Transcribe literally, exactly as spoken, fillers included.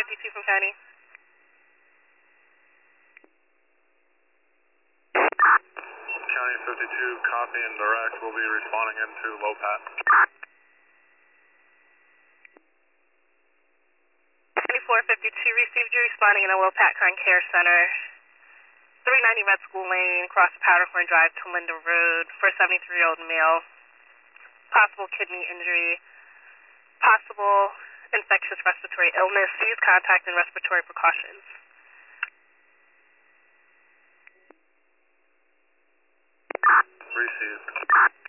fifty-two from County. County fifty-two, copy and direct. We'll be responding into low pat. twenty-four fifty-two, received you responding in a low pat Crime Care Center. three ninety Red School Lane, across Powderhorn Drive to Linda Road for a seventy-three-year-old male. Possible kidney injury, possible infectious respiratory illness. Use contact and respiratory precautions. Received.